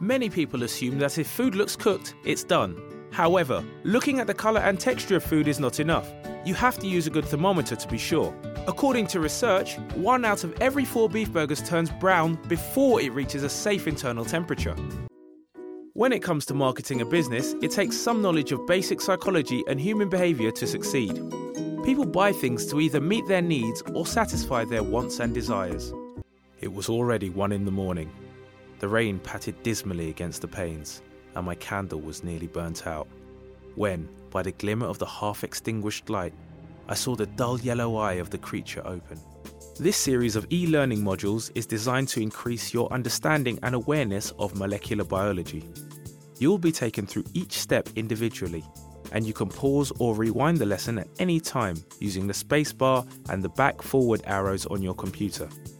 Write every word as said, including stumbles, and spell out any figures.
Many people assume that if food looks cooked, it's done. However, looking at the colour and texture of food is not enough. You have to use a good thermometer to be sure. According to research, one out of every four beef burgers turns brown before it reaches a safe internal temperature. When it comes to marketing a business, it takes some knowledge of basic psychology and human behaviour to succeed. People buy things to either meet their needs or satisfy their wants and desires. It was already one in the morning. The rain patted dismally against the panes, and my candle was nearly burnt out, when, by the glimmer of the half-extinguished light, I saw the dull yellow eye of the creature open. This series of e-learning modules is designed to increase your understanding and awareness of molecular biology. You will be taken through each step individually, and you can pause or rewind the lesson at any time using the spacebar and the back-forward arrows on your computer.